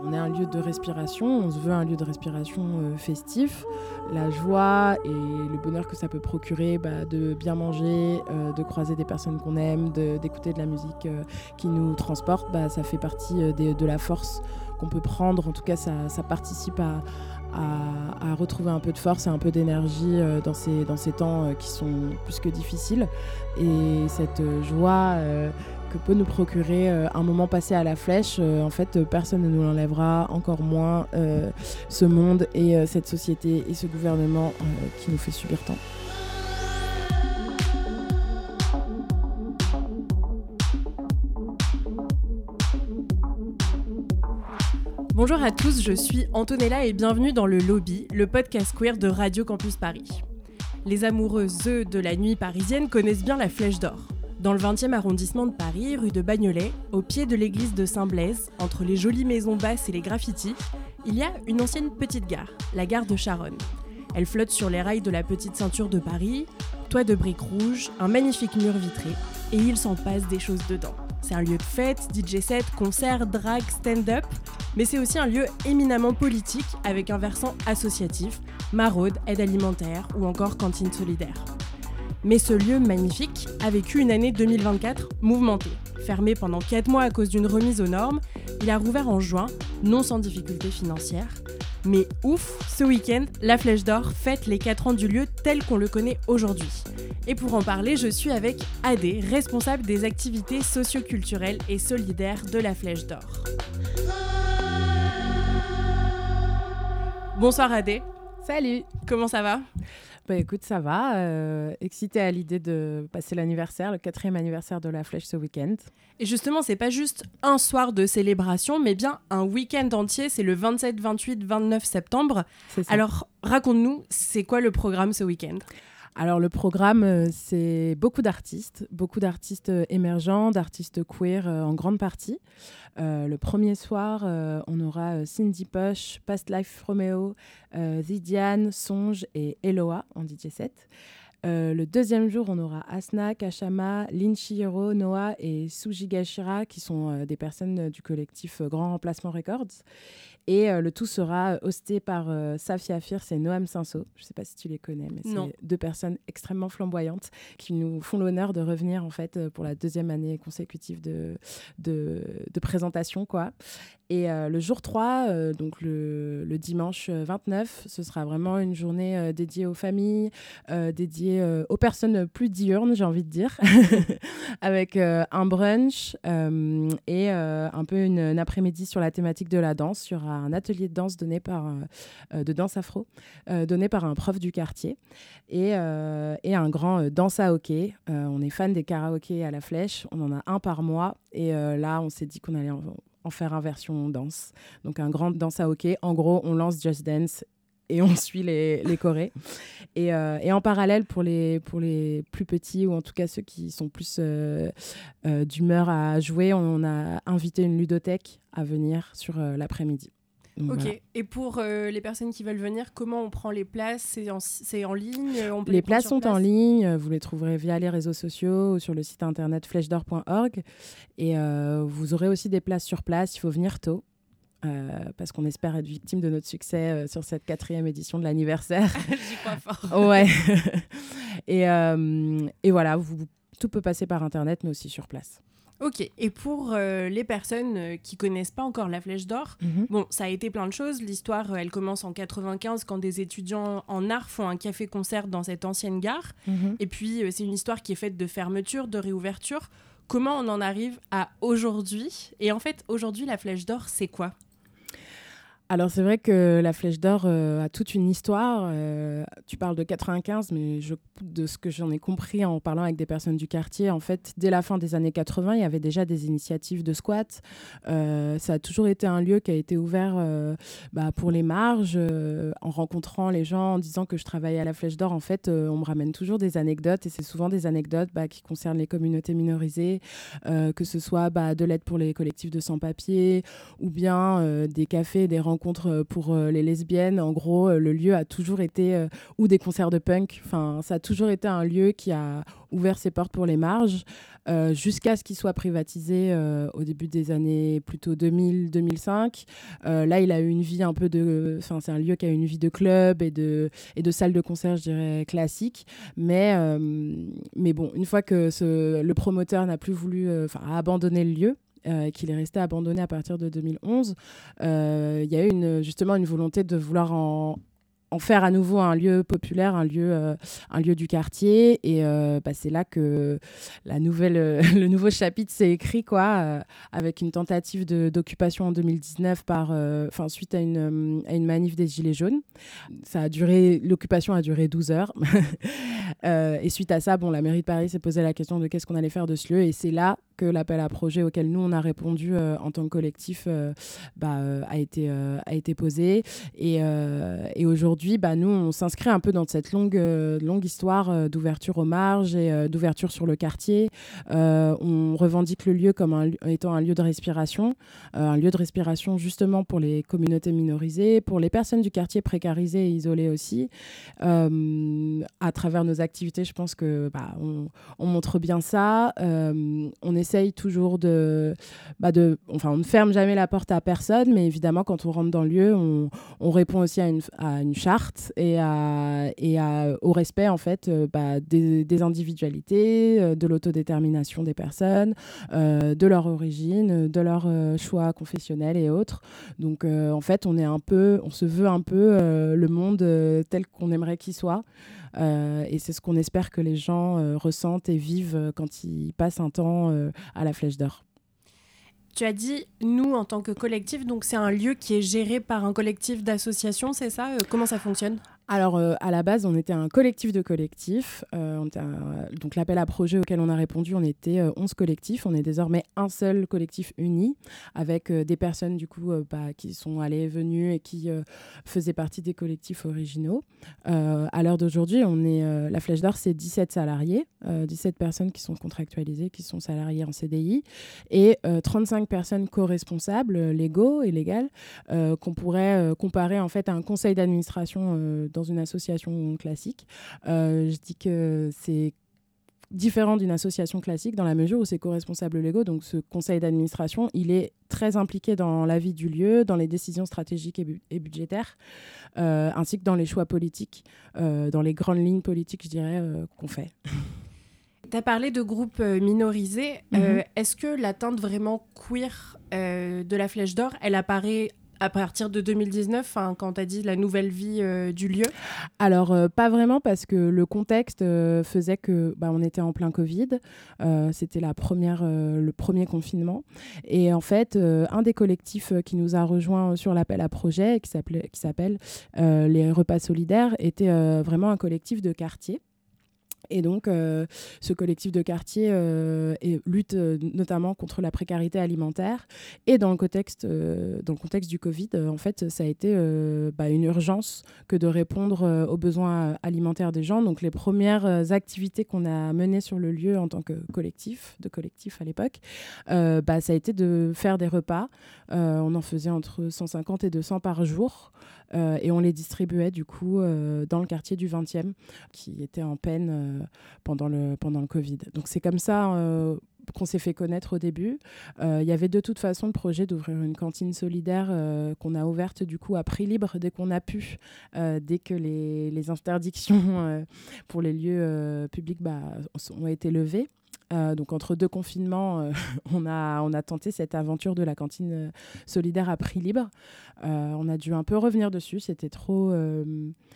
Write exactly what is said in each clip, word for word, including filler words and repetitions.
On est un lieu de respiration, on se veut un lieu de respiration euh, festif. La joie et le bonheur que ça peut procurer bah, de bien manger, euh, de croiser des personnes qu'on aime, de, d'écouter de la musique euh, qui nous transporte, bah, ça fait partie euh, de, de la force qu'on peut prendre. En tout cas, ça, ça participe à, à, à retrouver un peu de force et un peu d'énergie euh, dans, ces, dans ces temps euh, qui sont plus que difficiles. Et cette euh, joie... Euh, que peut nous procurer euh, un moment passé à la flèche. Euh, en fait, euh, personne ne nous l'enlèvera, encore moins euh, ce monde et euh, cette société et ce gouvernement euh, qui nous fait subir tant. Bonjour à tous, je suis Antonella et bienvenue dans le Lobby, le podcast queer de Radio Campus Paris. Les amoureuses de la nuit parisienne connaissent bien la Flèche d'Or. Dans le vingtième arrondissement de Paris, rue de Bagnolet, au pied de l'église de Saint-Blaise, entre les jolies maisons basses et les graffitis, il y a une ancienne petite gare, la gare de Charonne. Elle flotte sur les rails de la petite ceinture de Paris, toit de briques rouges, un magnifique mur vitré, et il s'en passe des choses dedans. C'est un lieu de fête, D J set, concerts, drag, stand-up, mais c'est aussi un lieu éminemment politique avec un versant associatif, maraude, aide alimentaire ou encore cantine solidaire. Mais ce lieu magnifique a vécu une année deux mille vingt-quatre mouvementée. Fermé pendant quatre mois à cause d'une remise aux normes, il a rouvert en juin, non sans difficultés financières. Mais ouf, ce week-end, la Flèche d'Or fête les quatre ans du lieu tel qu'on le connaît aujourd'hui. Et pour en parler, je suis avec Adé, responsable des activités socio-culturelles et solidaires de la Flèche d'Or. Bonsoir Adé. Salut. Comment ça va ? Bah écoute, ça va. Euh, excitée à l'idée de passer l'anniversaire, le quatrième anniversaire de la Flèche ce week-end. Et justement, c'est pas juste un soir de célébration, mais bien un week-end entier. C'est le vingt-sept, vingt-huit, vingt-neuf septembre. C'est ça. Alors, raconte-nous, c'est quoi le programme ce week-end ? Alors le programme, euh, c'est beaucoup d'artistes, beaucoup d'artistes euh, émergents, d'artistes queer euh, en grande partie. Euh, le premier soir, euh, on aura euh, Cindy Push, Past Life Romeo, euh, Zidiane, Songe et Eloa en D J set. Euh, le deuxième jour, on aura Asna, Kashama, Lin Chihiro, Noah et Suji Gashira, qui sont euh, des personnes euh, du collectif euh, Grand Remplacement Records. Et euh, le tout sera hosté par euh, Safia Fierce et Noam Cinso. Je ne sais pas si tu les connais, mais non. C'est deux personnes extrêmement flamboyantes qui nous font l'honneur de revenir en fait, pour la deuxième année consécutive de, de, de présentation, quoi. Et euh, le jour trois, euh, donc le, le dimanche vingt-neuf, ce sera vraiment une journée euh, dédiée aux familles, euh, dédiée euh, aux personnes plus diurnes, j'ai envie de dire, avec euh, un brunch euh, et euh, un peu une, une après-midi sur la thématique de la danse. Il y aura un atelier de danse donné par, euh, de danse afro, euh, donné par un prof du quartier et, euh, et un grand euh, danse à hockey. Euh, on est fan des karaokés à la Flèche, on en a un par mois et euh, là, on s'est dit qu'on allait en en faire un version danse. Donc un grand danse à hockey. En gros, on lance Just Dance et on suit les, les chorés. Et, euh, et en parallèle, pour les, pour les plus petits, ou en tout cas ceux qui sont plus euh, euh, d'humeur à jouer, on a invité une ludothèque à venir sur euh, l'après-midi. Donc, ok, voilà. Et pour euh, les personnes qui veulent venir, comment on prend les places ? C'est en, c'est en ligne on peut Les, les places sont place en ligne, vous les trouverez via les réseaux sociaux ou sur le site internet flèche d'or point org. Et euh, vous aurez aussi des places sur place, il faut venir tôt. Euh, parce qu'on espère être victime de notre succès euh, sur cette quatrième édition de l'anniversaire. J'y crois fort. Ouais. et, euh, et voilà, vous, tout peut passer par internet, mais aussi sur place. Ok, et pour euh, les personnes euh, qui connaissent pas encore la Flèche d'Or, Mm-hmm. bon, ça a été plein de choses. L'histoire, euh, elle commence en quatre-vingt-quinze quand des étudiants en art font un café-concert dans cette ancienne gare. Mm-hmm. Et puis, euh, c'est une histoire qui est faite de fermeture, de réouverture. Comment on en arrive à aujourd'hui ? Et en fait, aujourd'hui, la Flèche d'Or, c'est quoi ? Alors c'est vrai que la Flèche d'Or euh, a toute une histoire. Euh, tu parles de quatre-vingt-quinze, mais je, de ce que j'en ai compris en parlant avec des personnes du quartier, en fait, dès la fin des années quatre-vingts, il y avait déjà des initiatives de squat. Euh, ça a toujours été un lieu qui a été ouvert euh, bah, pour les marges. Euh, en rencontrant les gens, en disant que je travaillais à la Flèche d'Or, en fait, euh, on me ramène toujours des anecdotes, et c'est souvent des anecdotes bah, qui concernent les communautés minorisées, euh, que ce soit bah, de l'aide pour les collectifs de sans-papiers, ou bien euh, des cafés, des rencontres rencontres pour euh, les lesbiennes. En gros, euh, le lieu a toujours été, euh, ou des concerts de punk, enfin, ça a toujours été un lieu qui a ouvert ses portes pour les marges, euh, jusqu'à ce qu'il soit privatisé euh, au début des années plutôt deux mille deux mille cinq. Euh, là, il a eu une vie un peu de... Enfin, c'est un lieu qui a une vie de club et de, et de salle de concert, je dirais, classique. Mais, euh, mais bon, une fois que ce, le promoteur n'a plus voulu... Enfin, a abandonné le lieu, Euh, qu'il est resté abandonné à partir de deux mille onze, il euh, y a eu une, justement une volonté de vouloir en, en faire à nouveau un lieu populaire, un lieu, euh, un lieu du quartier. Et euh, bah, c'est là que la nouvelle, euh, le nouveau chapitre s'est écrit, quoi, euh, avec une tentative de, d'occupation en deux mille dix-neuf par, euh, suite à une, à une manif des Gilets jaunes. Ça a duré, l'occupation a duré douze heures. euh, et suite à ça, bon, la mairie de Paris s'est posé la question de qu'est-ce qu'on allait faire de ce lieu. Et c'est là que l'appel à projet auquel nous, on a répondu euh, en tant que collectif euh, bah, euh, a, été, euh, a été posé. Et, euh, et aujourd'hui, bah, nous, on s'inscrit un peu dans cette longue, euh, longue histoire euh, d'ouverture aux marges et euh, d'ouverture sur le quartier. Euh, on revendique le lieu comme un, étant un lieu de respiration, euh, un lieu de respiration justement pour les communautés minorisées, pour les personnes du quartier précarisées et isolées aussi. Euh, à travers nos activités, je pense que bah, on, on montre bien ça. Euh, on essaye toujours de, bah de... Enfin, on ne ferme jamais la porte à personne, mais évidemment, quand on rentre dans le lieu, on, on répond aussi à une, à une charte et, à, et à, au respect, en fait, euh, bah, des, des individualités, euh, de l'autodétermination des personnes, euh, de leur origine, de leur euh, choix confessionnels et autres. Donc, euh, en fait, on est un peu... On se veut un peu euh, le monde euh, tel qu'on aimerait qu'il soit. Euh, et c'est ce qu'on espère que les gens euh, ressentent et vivent euh, quand ils passent un temps euh, à la Flèche d'Or. Tu as dit, nous, en tant que collectif, donc c'est un lieu qui est géré par un collectif d'associations, c'est ça ? euh, Comment ça fonctionne ? Alors, euh, à la base, on était un collectif de collectifs. Euh, on était un, donc, l'appel à projet auquel on a répondu, on était euh, onze collectifs. On est désormais un seul collectif uni, avec euh, des personnes, du coup, euh, bah, qui sont allées et venues et qui euh, faisaient partie des collectifs originaux. Euh, à l'heure d'aujourd'hui, on est, euh, la Flèche d'Or, c'est dix-sept salariés, euh, dix-sept personnes qui sont contractualisées, qui sont salariées en C D I, et euh, trente-cinq personnes co-responsables, euh, légaux et légales, euh, qu'on pourrait euh, comparer, en fait, à un conseil d'administration euh, dans une association classique. Euh, je dis que c'est différent d'une association classique dans la mesure où c'est co-responsables légaux. Donc ce conseil d'administration, il est très impliqué dans la vie du lieu, dans les décisions stratégiques et, bu- et budgétaires, euh, ainsi que dans les choix politiques, euh, dans les grandes lignes politiques, je dirais, euh, qu'on fait. Tu as parlé de groupes euh, minorisés. Mm-hmm. Euh, est-ce que l'atteinte vraiment queer euh, de la Flèche d'Or, elle apparaît à partir de deux mille dix-neuf, quand tu as dit la nouvelle vie euh, du lieu ? Alors, euh, pas vraiment, parce que le contexte euh, faisait que bah, on était en plein Covid. Euh, c'était la première, euh, le premier confinement. Et en fait, euh, un des collectifs qui nous a rejoints sur l'appel à projet, qui s'appelle, qui s'appelle euh, les Repas Solidaires, était euh, vraiment un collectif de quartier. Et donc, euh, ce collectif de quartier euh, et lutte euh, notamment contre la précarité alimentaire. Et dans le contexte, euh, dans le contexte du Covid, euh, en fait, ça a été euh, bah, une urgence que de répondre euh, aux besoins alimentaires des gens. Donc, les premières euh, activités qu'on a menées sur le lieu en tant que collectif, de collectif à l'époque, euh, bah, ça a été de faire des repas. Euh, on en faisait entre cent cinquante et deux cents par jour. Euh, et on les distribuait du coup euh, dans le quartier du vingtième qui était en peine euh, pendant, le, pendant le Covid. Donc c'est comme ça euh, qu'on s'est fait connaître au début. Il euh, y avait de toute façon le projet d'ouvrir une cantine solidaire euh, qu'on a ouverte du coup à prix libre dès qu'on a pu, euh, dès que les, les interdictions euh, pour les lieux euh, publics bah, ont été levées. Euh, donc entre deux confinements, euh, on, a, on a tenté cette aventure de la cantine euh, solidaire à prix libre. Euh, on a dû un peu revenir dessus, c'était trop... Euh,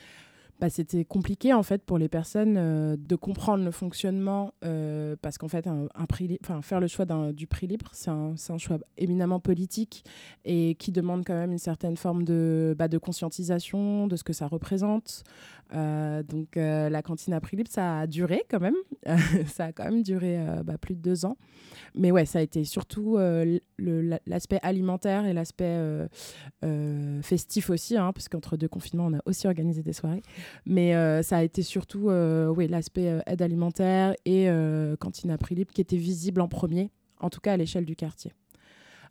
bah, c'était compliqué en fait pour les personnes euh, de comprendre le fonctionnement euh, parce qu'en fait un, un prix li- faire le choix d'un, du prix libre c'est un, c'est un choix éminemment politique et qui demande quand même une certaine forme de, bah, de conscientisation de ce que ça représente. Euh, donc euh, la cantine à prix libre ça a duré quand même ça a quand même duré euh, bah, plus de deux ans, mais ouais, ça a été surtout euh, le, l'aspect alimentaire et l'aspect euh, euh, festif aussi, hein, parce qu'entre deux confinements on a aussi organisé des soirées. Mais euh, ça a été surtout euh, oui, l'aspect euh, aide alimentaire et euh, cantine à prix libre qui était visible en premier, en tout cas à l'échelle du quartier.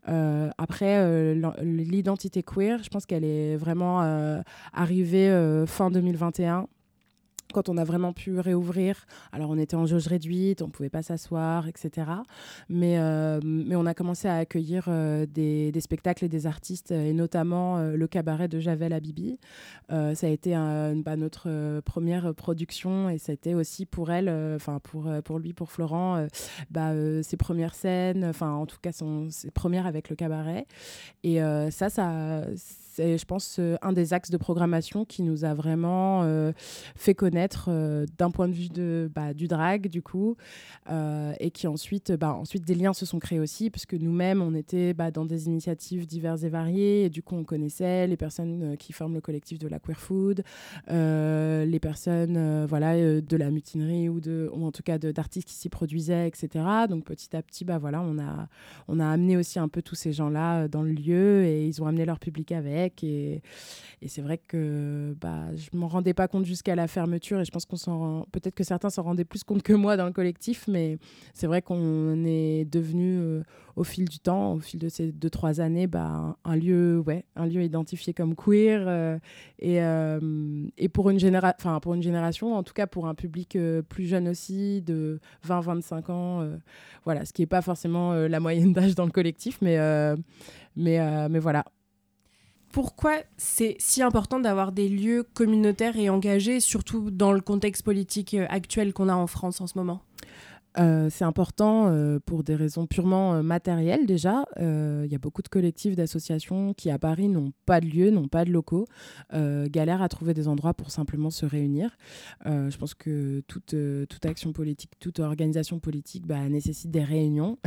Euh, après, euh, l'identité queer, je pense qu'elle est vraiment euh, arrivée euh, fin deux mille vingt et un. Quand on a vraiment pu réouvrir, alors on était en jauge réduite, on ne pouvait pas s'asseoir, et cetera. Mais, euh, mais on a commencé à accueillir euh, des, des spectacles et des artistes, et notamment euh, le cabaret de Javel à Bibi. Euh, ça a été un, bah, notre euh, première production, et ça a été aussi pour elle, enfin euh, pour, pour lui, pour Florent, euh, bah, euh, ses premières scènes, enfin en tout cas son, ses premières avec le cabaret. Et euh, ça, ça c'est, je pense, euh, un des axes de programmation qui nous a vraiment euh, fait connaître euh, d'un point de vue de, bah, du drag, du coup, euh, et qui ensuite, bah, ensuite, des liens se sont créés aussi, parce que nous-mêmes, on était bah, dans des initiatives diverses et variées, et du coup, on connaissait les personnes euh, qui forment le collectif de la Queer Food, euh, les personnes euh, voilà, euh, de la mutinerie, ou, de, ou en tout cas de, d'artistes qui s'y produisaient, et cetera. Donc, petit à petit, bah, voilà, on a, on a amené aussi un peu tous ces gens-là dans le lieu, et ils ont amené leur public avec. Et, et c'est vrai que bah, je ne m'en rendais pas compte jusqu'à la fermeture, et je pense qu'on s'en rend... peut-être que certains s'en rendaient plus compte que moi dans le collectif, mais c'est vrai qu'on est devenu euh, au fil du temps, au fil de ces deux trois années, bah, un, un lieu ouais, un lieu identifié comme queer, euh, et, euh, et pour, une généra... enfin, pour une génération, en tout cas pour un public euh, plus jeune aussi, de vingt vingt-cinq ans, euh, voilà, ce qui n'est pas forcément euh, la moyenne d'âge dans le collectif, mais, euh, mais, euh, mais voilà. Pourquoi c'est si important d'avoir des lieux communautaires et engagés, surtout dans le contexte politique actuel qu'on a en France en ce moment ? Euh, c'est important euh, pour des raisons purement euh, matérielles déjà. Il euh, y a beaucoup de collectifs, d'associations qui à Paris n'ont pas de lieu, n'ont pas de locaux, euh, galèrent à trouver des endroits pour simplement se réunir. Euh, je pense que toute, euh, toute action politique, toute organisation politique bah, nécessite des réunions.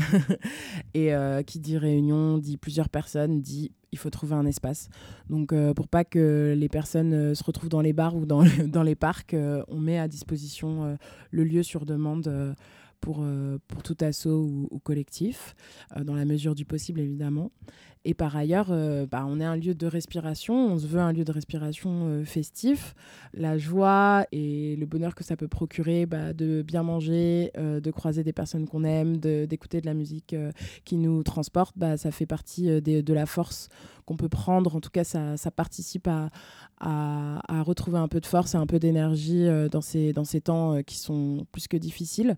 Et euh, qui dit réunion, dit plusieurs personnes, dit il faut trouver un espace. Donc euh, pour pas que les personnes euh, se retrouvent dans les bars ou dans, dans les parcs, euh, on met à disposition euh, le lieu sur demande euh, pour, euh, pour tout asso ou, ou collectif, euh, dans la mesure du possible évidemment. Et par ailleurs, euh, bah, on est un lieu de respiration, on se veut un lieu de respiration euh, festif. La joie et le bonheur que ça peut procurer bah, de bien manger, euh, de croiser des personnes qu'on aime, de, d'écouter de la musique euh, qui nous transporte, bah, ça fait partie euh, des, de la force qu'on peut prendre. En tout cas, ça, ça participe à, à, à retrouver un peu de force et un peu d'énergie euh, dans, ces, dans ces temps euh, qui sont plus que difficiles.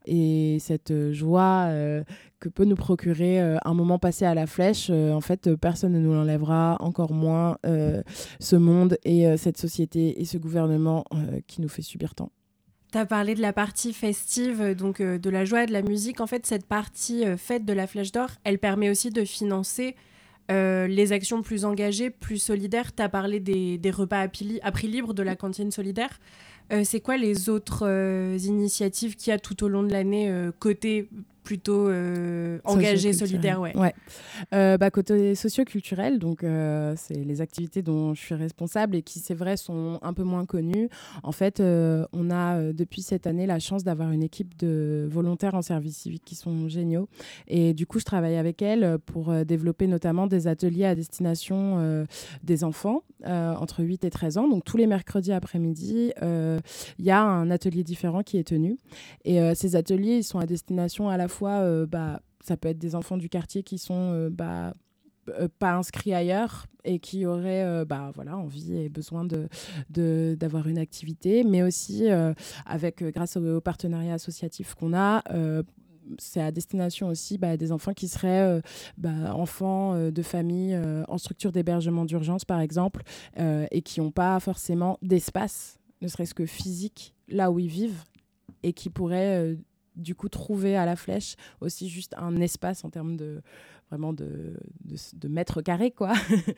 Et cette euh, joie euh, que peut nous procurer euh, un moment passé à la Flèche, euh, en fait, euh, personne ne nous l'enlèvera, encore moins euh, ce monde et euh, cette société et ce gouvernement euh, qui nous fait subir tant. Tu as parlé de la partie festive, donc euh, de la joie et de la musique. En fait, cette partie euh, fête de la Flèche d'Or, elle permet aussi de financer euh, les actions plus engagées, plus solidaires. Tu as parlé des, des repas à, pili- à prix libre, de la cantine solidaire. Euh, c'est quoi les autres euh, initiatives qu'il y a tout au long de l'année, euh, côté plutôt euh, engagé, solidaire, ouais. ouais. Euh, bah, côté socio-culturel, donc euh, c'est les activités dont je suis responsable et qui, c'est vrai, sont un peu moins connues. En fait, euh, on a euh, depuis cette année la chance d'avoir une équipe de volontaires en service civique qui sont géniaux. Et du coup, je travaille avec elles pour euh, développer notamment des ateliers à destination euh, des enfants euh, entre huit et treize ans. Donc tous les mercredis après-midi, il euh, y a un atelier différent qui est tenu. Et euh, ces ateliers, ils sont à destination à la fois, euh, bah, ça peut être des enfants du quartier qui sont euh, bah, euh, pas inscrits ailleurs et qui auraient euh, bah, voilà, envie et besoin de, de, d'avoir une activité, mais aussi euh, avec, grâce au, au partenariat associatif qu'on a, euh, c'est à destination aussi bah, des enfants qui seraient euh, bah, enfants euh, de familles euh, en structure d'hébergement d'urgence, par exemple, euh, et qui n'ont pas forcément d'espace, ne serait-ce que physique, là où ils vivent, et qui pourraient euh, du coup trouver à la Flèche aussi juste un espace en termes de vraiment de, de, de mètres carrés, quoi.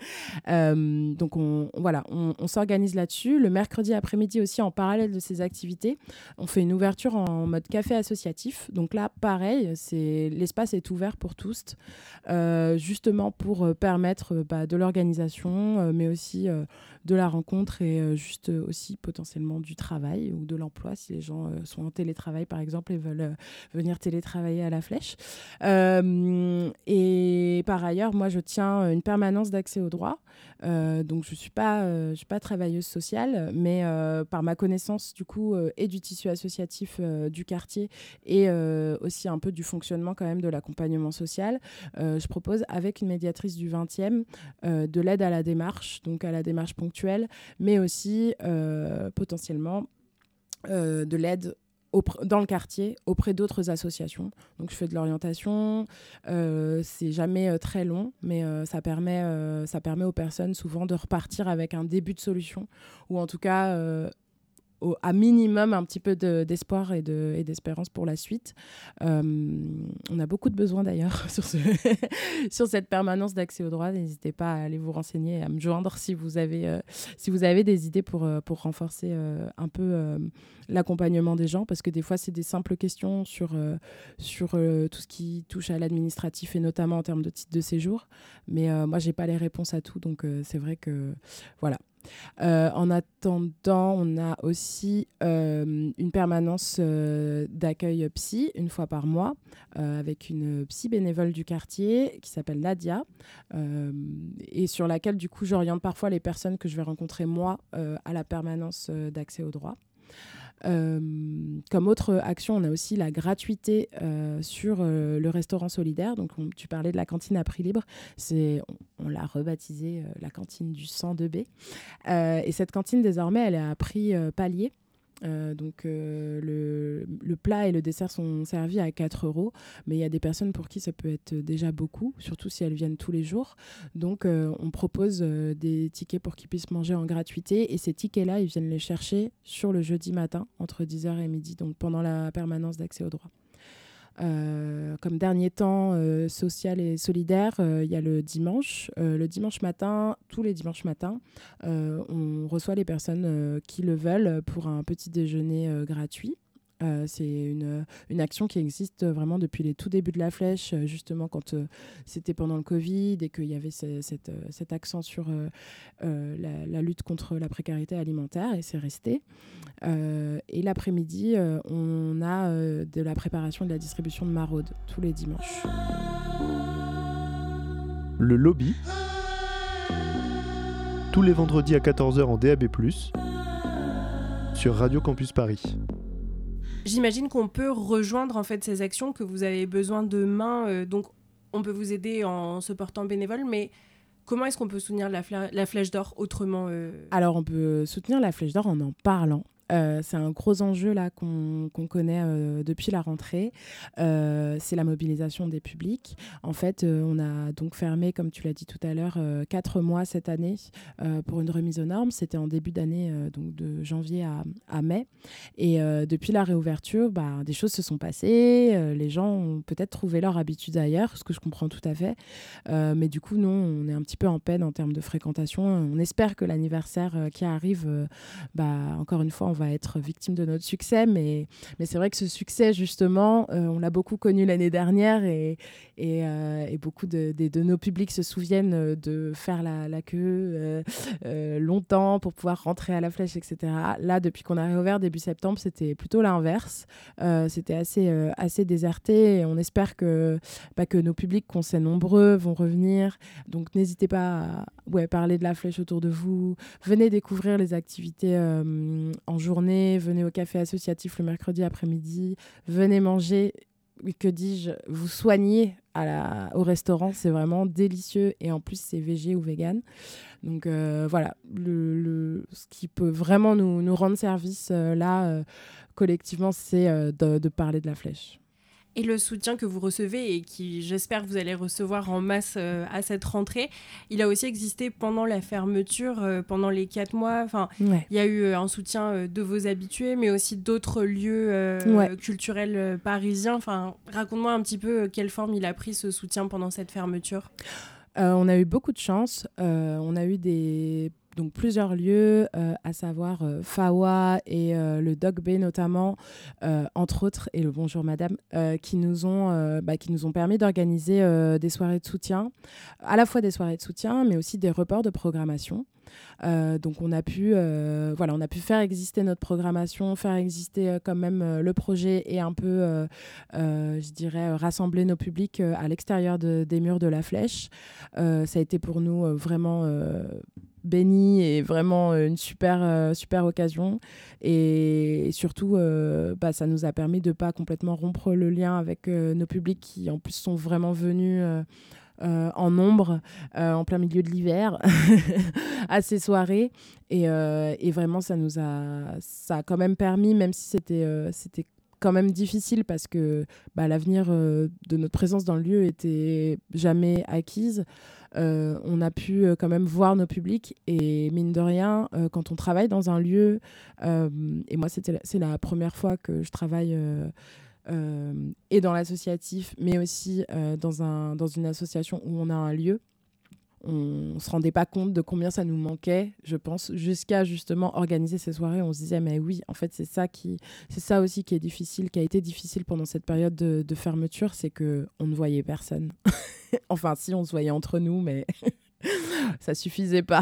euh, donc on, voilà, on, on s'organise là-dessus. Le mercredi après-midi aussi, en parallèle de ces activités, on fait une ouverture en mode café associatif. Donc là, pareil, c'est, l'espace est ouvert pour tous, euh, justement pour euh, permettre euh, bah, de l'organisation, euh, mais aussi euh, de la rencontre et euh, juste euh, aussi potentiellement du travail ou de l'emploi, si les gens euh, sont en télétravail, par exemple, et veulent euh, venir télétravailler à la Flèche. Euh, et et par ailleurs, moi, je tiens une permanence d'accès au droit. Euh, donc, je ne suis pas, euh, je suis pas travailleuse sociale, mais euh, par ma connaissance, du coup, euh, et du tissu associatif euh, du quartier et euh, aussi un peu du fonctionnement quand même de l'accompagnement social, euh, je propose, avec une médiatrice du vingtième, euh, de l'aide à la démarche, donc à la démarche ponctuelle, mais aussi euh, potentiellement euh, de l'aide dans le quartier, auprès d'autres associations. Donc, je fais de l'orientation. Euh, c'est jamais euh, très long, mais euh, ça, permet, euh, ça permet aux personnes souvent de repartir avec un début de solution, ou en tout cas, euh, au, à minimum, un petit peu de, d'espoir et, de, et d'espérance pour la suite. Euh, on a beaucoup de besoins d'ailleurs sur, ce sur cette permanence d'accès au droit. N'hésitez pas à aller vous renseigner et à me joindre si vous avez, euh, si vous avez des idées pour, euh, pour renforcer euh, un peu euh, l'accompagnement des gens, parce que des fois, c'est des simples questions sur, euh, sur euh, tout ce qui touche à l'administratif et notamment en termes de titre de séjour. Mais euh, moi, je n'ai pas les réponses à tout, donc euh, c'est vrai que voilà. Euh, en attendant, on a aussi euh, une permanence euh, d'accueil psy une fois par mois euh, avec une psy bénévole du quartier qui s'appelle Nadia euh, et sur laquelle du coup j'oriente parfois les personnes que je vais rencontrer moi euh, à la permanence euh, d'accès au droit. Euh, comme autre action, on a aussi la gratuité euh, sur euh, le restaurant solidaire. Donc, on, tu parlais de la cantine à prix libre. C'est, on, on l'a rebaptisée euh, la cantine du cent deux B. Euh, et cette cantine, désormais, elle est à prix euh, palier. Euh, donc euh, le, le plat et le dessert sont servis à quatre euros, mais il y a des personnes pour qui ça peut être déjà beaucoup, surtout si elles viennent tous les jours. Donc euh, on propose euh, des tickets pour qu'ils puissent manger en gratuité, et ces tickets-là, ils viennent les chercher sur le jeudi matin entre dix heures et midi, donc pendant la permanence d'accès au droit. Euh, comme dernier temps euh, social et solidaire, il euh, y a le dimanche. Euh, le dimanche matin, tous les dimanches matins, euh, on reçoit les personnes euh, qui le veulent pour un petit déjeuner euh, gratuit. Euh, c'est une, une action qui existe vraiment depuis les tout débuts de la Flèche, justement quand euh, c'était pendant le Covid et qu'il y avait ce, cette, cet accent sur euh, euh, la, la lutte contre la précarité alimentaire, et c'est resté. Euh, et l'après-midi, euh, on a euh, de la préparation et de la distribution de maraudes tous les dimanches. Le lobby, tous les vendredis à quatorze heures en D A B plus, sur Radio Campus Paris. J'imagine qu'on peut rejoindre en fait ces actions, que vous avez besoin de mains, euh, donc on peut vous aider en se portant bénévole, mais comment est-ce qu'on peut soutenir la, fla- la Flèche d'Or autrement euh... Alors on peut soutenir la Flèche d'Or en en parlant. Euh, c'est un gros enjeu là qu'on, qu'on connaît euh, depuis la rentrée. Euh, c'est la mobilisation des publics. En fait, euh, on a donc fermé, comme tu l'as dit tout à l'heure, euh, quatre mois cette année euh, pour une remise aux normes. C'était en début d'année, euh, donc de janvier à, à mai. Et euh, depuis la réouverture, bah, des choses se sont passées. Euh, les gens ont peut-être trouvé leur habitude ailleurs, ce que je comprends tout à fait. Euh, mais du coup, nous, on est un petit peu en peine en termes de fréquentation. On espère que l'anniversaire euh, qui arrive, euh, bah, encore une fois, on va être victime de notre succès, mais, mais c'est vrai que ce succès, justement, euh, on l'a beaucoup connu l'année dernière, et, et, euh, et beaucoup de, de, de nos publics se souviennent de faire la, la queue euh, euh, longtemps pour pouvoir rentrer à la Flèche, et cetera. Là, depuis qu'on a réouvert début septembre, c'était plutôt l'inverse. Euh, c'était assez, euh, assez déserté, et on espère que, bah, que nos publics, qu'on sait nombreux, vont revenir. Donc, n'hésitez pas à ouais, parler de la Flèche autour de vous. Venez découvrir les activités euh, en journée, venez au café associatif le mercredi après-midi, venez manger, que dis-je, vous soigner à la, au restaurant, c'est vraiment délicieux, et en plus c'est végé ou vegan. Donc euh, voilà, le, le, ce qui peut vraiment nous, nous rendre service euh, là, euh, collectivement, c'est euh, de, de parler de la Flèche. Et le soutien que vous recevez, et qui, j'espère que vous allez recevoir en masse euh, à cette rentrée, il a aussi existé pendant la fermeture, euh, pendant les quatre mois. Enfin, ouais. Il y a eu euh, un soutien euh, de vos habitués, mais aussi d'autres lieux euh, ouais. culturels euh, parisiens. Enfin, raconte-moi un petit peu euh, quelle forme il a pris, ce soutien, pendant cette fermeture. Euh, on a eu beaucoup de chance. Euh, on a eu des, donc plusieurs lieux, euh, à savoir euh, Fawa et euh, le Dog Bay notamment, euh, entre autres, et le Bonjour Madame, euh, qui, nous ont, euh, bah, qui nous ont permis d'organiser euh, des soirées de soutien, à la fois des soirées de soutien, mais aussi des reports de programmation. Euh, donc on a pu euh, voilà on a pu faire exister notre programmation, faire exister euh, quand même euh, le projet et un peu euh, euh, je dirais euh, rassembler nos publics euh, à l'extérieur de, des murs de la Flèche. Euh, ça a été pour nous euh, vraiment euh, béni et vraiment euh, une super euh, super occasion et, et surtout euh, bah, ça nous a permis de pas complètement rompre le lien avec euh, nos publics qui en plus sont vraiment venus euh, Euh, en nombre, euh, en plein milieu de l'hiver, à ces soirées. Et, euh, et vraiment, ça nous a, ça a quand même permis, même si c'était, euh, c'était quand même difficile parce que bah, l'avenir euh, de notre présence dans le lieu était jamais acquise, euh, on a pu euh, quand même voir nos publics. Et mine de rien, euh, quand on travaille dans un lieu, euh, et moi, c'était la, c'est la première fois que je travaille euh, Euh, et dans l'associatif, mais aussi euh, dans, un, dans une association où on a un lieu. On ne se rendait pas compte de combien ça nous manquait, je pense, jusqu'à justement organiser ces soirées. On se disait, mais oui, en fait, c'est ça, qui, c'est ça aussi qui est difficile, qui a été difficile pendant cette période de, de fermeture, c'est qu'on ne voyait personne. Enfin, si, on se voyait entre nous, mais ça ne suffisait pas.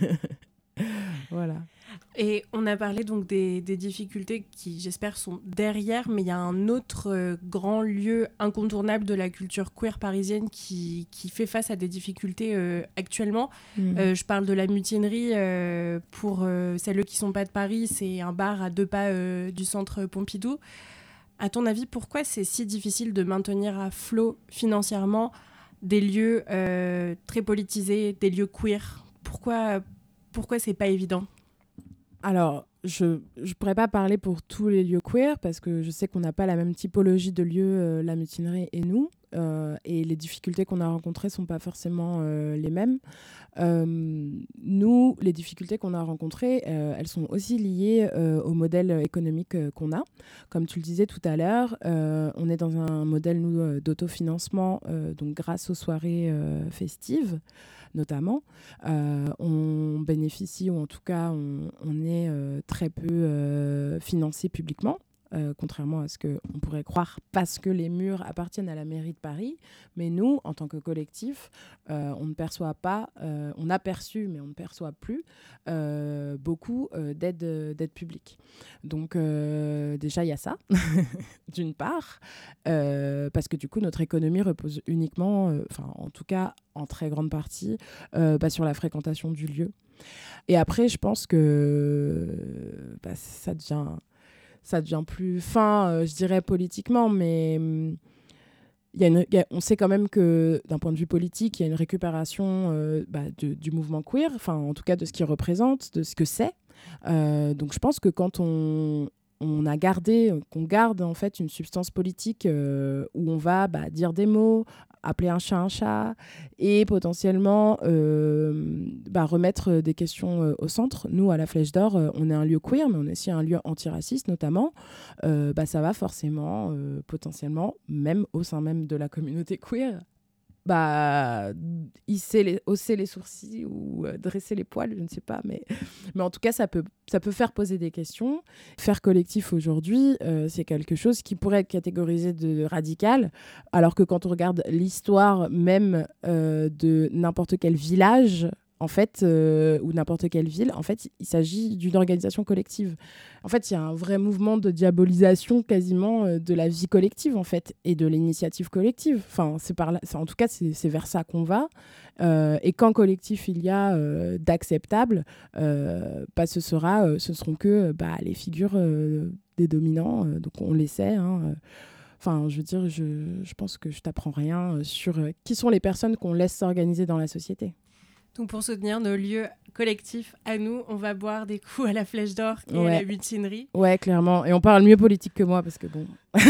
Voilà. Et on a parlé donc des, des difficultés qui, j'espère, sont derrière, mais il y a un autre euh, grand lieu incontournable de la culture queer parisienne qui, qui fait face à des difficultés euh, actuellement. Mmh. Euh, je parle de la Mutinerie. Euh, pour euh, celles qui ne sont pas de Paris, c'est un bar à deux pas euh, du centre Pompidou. À ton avis, pourquoi c'est si difficile de maintenir à flot financièrement des lieux euh, très politisés, des lieux queer ? Pourquoi, pourquoi c'est pas évident ? Alors, je ne pourrais pas parler pour tous les lieux queer parce que je sais qu'on n'a pas la même typologie de lieux, euh, la Mutinerie et nous. Euh, et les difficultés qu'on a rencontrées ne sont pas forcément euh, les mêmes. Euh, nous, les difficultés qu'on a rencontrées, euh, elles sont aussi liées euh, au modèle économique euh, qu'on a. Comme tu le disais tout à l'heure, euh, on est dans un modèle, nous, euh, d'autofinancement, euh, donc grâce aux soirées euh, festives, notamment. Euh, on bénéficie, ou en tout cas, on, on est euh, très peu euh, financé publiquement. Euh, contrairement à ce qu'on pourrait croire, parce que les murs appartiennent à la mairie de Paris. Mais nous, en tant que collectif, euh, on ne perçoit pas, euh, on a perçu, mais on ne perçoit plus euh, beaucoup euh, d'aide, d'aide publique. Donc euh, déjà, il y a ça, d'une part, euh, parce que du coup, notre économie repose uniquement, enfin euh, en tout cas en très grande partie, euh, bah, sur la fréquentation du lieu. Et après, je pense que bah, ça devient... ça devient plus fin, euh, je dirais, politiquement, mais hum, y a une, y a, on sait quand même que, d'un point de vue politique, il y a une récupération euh, bah, de, du mouvement queer, enfin, en tout cas, de ce qu'il représente, de ce que c'est. Euh, donc, je pense que quand on, on a gardé, qu'on garde, en fait, une substance politique euh, où on va bah, dire des mots, appeler un chat un chat et potentiellement euh, bah, remettre des questions euh, au centre. Nous, à la Flèche d'Or, euh, on est un lieu queer, mais on est aussi un lieu antiraciste, notamment. Euh, bah, ça va forcément, euh, potentiellement, même au sein même de la communauté queer, bah, hisser les, hausser les sourcils ou euh, dresser les poils, je ne sais pas. Mais, mais en tout cas, ça peut, ça peut faire poser des questions. Faire collectif aujourd'hui, euh, c'est quelque chose qui pourrait être catégorisé de radical, alors que quand on regarde l'histoire même euh, de n'importe quel village, en fait, euh, ou n'importe quelle ville, en fait, il s'agit d'une organisation collective. En fait, il y a un vrai mouvement de diabolisation quasiment euh, de la vie collective, en fait, et de l'initiative collective. Enfin, c'est par là, c'est, en tout cas, c'est, c'est vers ça qu'on va. Euh, et quand collectif il y a euh, d'acceptable, euh, bah, ce, sera, euh, ce seront que bah, les figures euh, des dominants. Euh, donc, on les sait, hein, euh, Enfin, je veux dire, je, je pense que je t'apprends rien sur euh, qui sont les personnes qu'on laisse s'organiser dans la société. Donc pour soutenir nos lieux collectifs à nous, on va boire des coups à la Flèche d'Or et ouais. à la Mutinerie. Ouais, clairement. Et on parle mieux politique que moi parce que bon,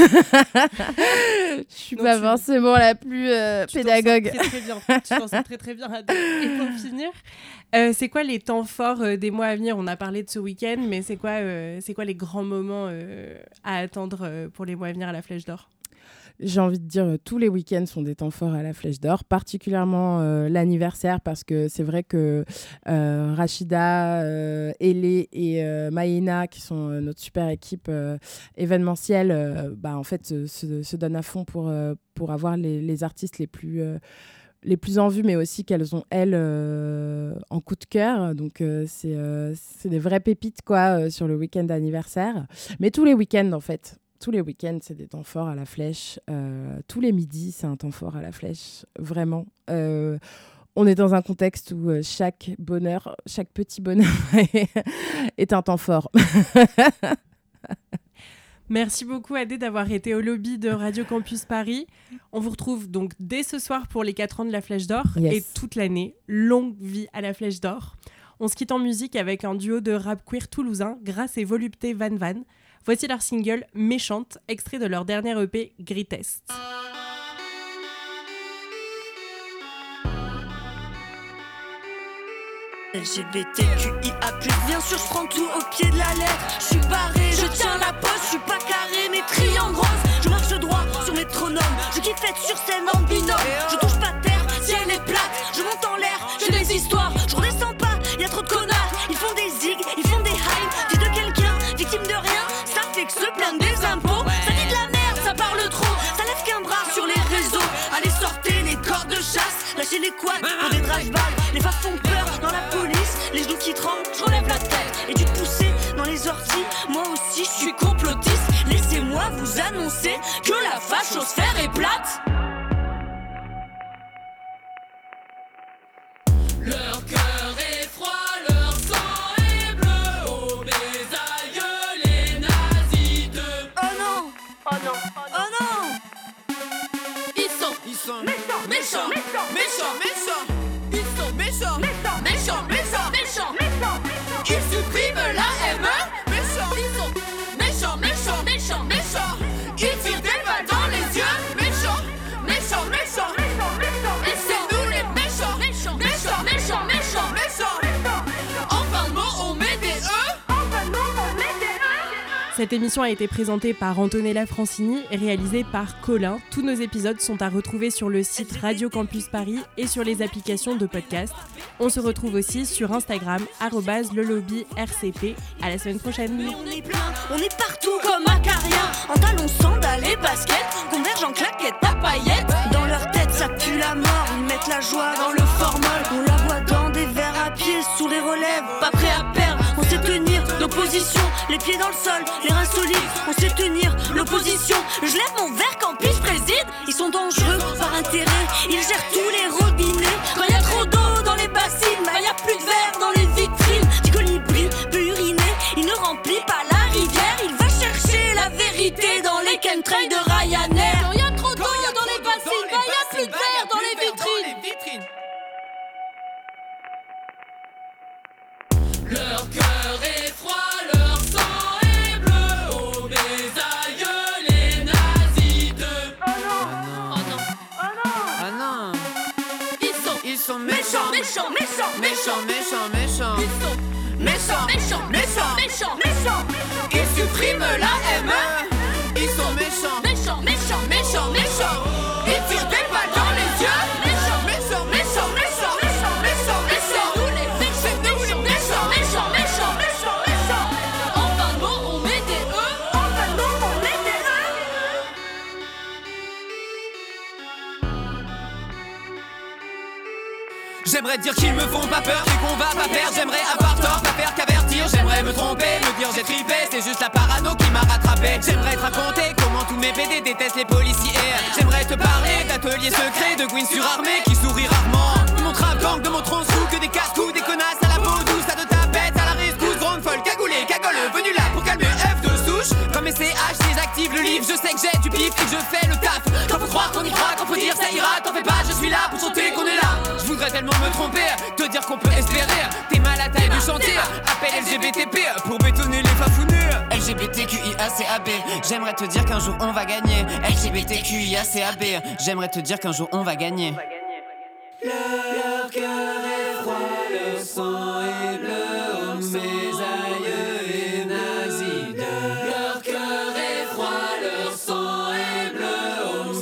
je suis Donc pas tu... forcément la plus euh, tu pédagogue. T'en sors très, très bien. Tu t'en sors très très bien. À et pour finir, euh, c'est quoi les temps forts euh, des mois à venir ? On a parlé de ce week-end, mais c'est quoi, euh, c'est quoi les grands moments euh, à attendre euh, pour les mois à venir à la Flèche d'Or ? j'ai envie de dire, tous les week-ends sont des temps forts à la Flèche d'Or, particulièrement euh, l'anniversaire, parce que c'est vrai que euh, Rachida, euh, Elé et euh, Maïna, qui sont euh, notre super équipe euh, événementielle, euh, bah, en fait, se, se, se donnent à fond pour, euh, pour avoir les, les artistes les plus... Euh, les plus en vue, mais aussi qu'elles ont, elles, euh, en coup de cœur. Donc, euh, c'est, euh, c'est des vraies pépites, quoi, euh, sur le week-end d'anniversaire. Mais tous les week-ends, en fait. Tous les week-ends, c'est des temps forts à la Flèche. Euh, tous les midis, c'est un temps fort à la Flèche. Vraiment. Euh, on est dans un contexte où euh, chaque bonheur, chaque petit bonheur est un temps fort. Merci beaucoup Adé d'avoir été au lobby de Radio Campus Paris. On vous retrouve donc dès ce soir pour les quatre ans de la Flèche d'Or yes. et toute l'année. Longue vie à la Flèche d'Or. On se quitte en musique avec un duo de rap queer toulousain, Grâce et Volupté Van Van. Voici leur single Méchante, extrait de leur dernier E P Greatest. L G B T Q I A plus, bien sûr je prends tout au pied de la lettre. Je suis barré, je tiens la poste, je suis pas carré mais triangle rose. Je marche droit sur métronome, je kiffe être sur scène en binôme. Je touche pas terre, si elle est plate, je monte en l'air, j'ai des histoires. Je redescends pas, y'a trop de connards, ils font des zigs, ils font des highs. Fils de quelqu'un, victime de rien, ça fait que se plaindre des impôts. Ça dit de la merde, ça parle trop, ça lève qu'un bras sur les réseaux. Allez sortez les cordes de chasse, lâchez les quads pour des drive-by. Les femmes font peur dans la police, les genoux qui tremblent, je relève la tête. Et du pousser dans les orties, moi aussi je suis complotiste. Laissez-moi vous annoncer que la fachosphère est plate. Leur cœur est froid, leur sang est bleu. Oh mes aïeux, les nazis de... Oh non, oh non, oh non. Ils sont, ils sont méchants, méchants, méchants, méchants. Ils sont méchants, méchants, méchants, méchants, méchants, méchants. Ils suppriment la M E. Méchants, ils sont méchants, méchants, méchants, méchants. Ils tirent des balles dans les yeux. Méchants, méchants, méchants, méchants, méchants. Et c'est nous les méchants, méchants, méchants, méchants, méchants, méchants. En fin de mot, on met des E. En fin de mot, on met des E. Cette émission a été présentée par Antonella Francini et réalisée par Colin. Tous nos épisodes sont à retrouver sur le site Radio Campus Paris et sur les applications de podcast. On se retrouve aussi sur Instagram, arobase le lobby R C P. À la semaine prochaine. On est plein, on est partout comme acariens. En talons, sandales et baskets, converge en claquettes à paillettes. Dans leur tête, ça pue la mort. Ils mettent la joie dans le formol. On la voit dans des verres à pied, sous les relèves, pas prêt à perdre. On sait tenir l'opposition, les pieds dans le sol, les reins solides. On sait tenir l'opposition. Je lève mon verre quand puis je préside. Ils sont dangereux par intérêt, ils gèrent tous les robinets. Quand y a trop d'eau dans les bassines, bah y a plus de verre dans les vitrines. Du colibri peut uriner, il ne remplit pas la rivière. Il va chercher la vérité dans les chemtrails de Ryanair. Quand y a trop d'eau dans les bassines, bah y a plus de verre dans les vitrines. Leur cœur est froid, leur sang est bleu. Oh mes aïeux, les nazis de... Oh non, Oh non, oh non, ah non. Ils sont, ils sont méchants, méchants, méchants, méchants, méchants, méchants, méchants. Ils sont Méchants, méchants, méchants, méchants, méchants. Ils suppriment la M E. Ils sont méchants, Méchants, méchants, méchants, méchants. Ils tirent des balles dans les yeux. Méchants, méchants, méchants, méchants, méchants, méchants, méchants. Nous les C'est nous les méchants, méchants, méchants, méchants, méchants. En fin de mot, on met des E. En fin de mot, on met des E. J'aimerais dire qu'ils me font pas peur, mais qu'on va pas perdre. J'aimerais avoir tort, pas faire qu'avertir. J'aimerais me tromper, me dire j'ai tripé. C'est juste la parano qui m'a rattrapé. J'aimerais te raconter comment tous mes B D détestent les policiers. J'aimerais te parler d'ateliers secrets, de Gwyn surarmés qui sourit rarement. Mon trap gang de mon tronc sous que des casse-coups, des connasses à la peau douce, à de tapettes, à la rescousse, grande folle, cagoulée, cagole, venue là pour calmer F de souche. Comme S C H désactive le livre, je sais que j'ai du pif et que je fais le taf. Quand faut croire qu'on y croit, quand faut dire ça ira, t'en fais pas, je suis là pour chanter qu'on est là. Je voudrais tellement me tromper, te dire qu'on peut espérer. T'es mal à taille du chantier, appelle L G B T P pour bétonner les fafouneux. L G B T Q I A C A B, j'aimerais te dire qu'un jour on va gagner. L G B T Q I A C A B, j'aimerais te dire qu'un jour on va gagner. Leur cœur est froid, le sang est bleu. Oh mes aïeux et nazis de... Leur cœur est froid, leur sang est bleu. Oh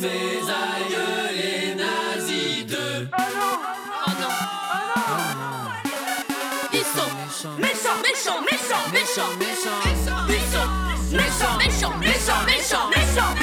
Ils sont méchants, méchants, méchants, méchants, méchants, méchants, méchants, méchants, méchants, méchants, méchants, méchants.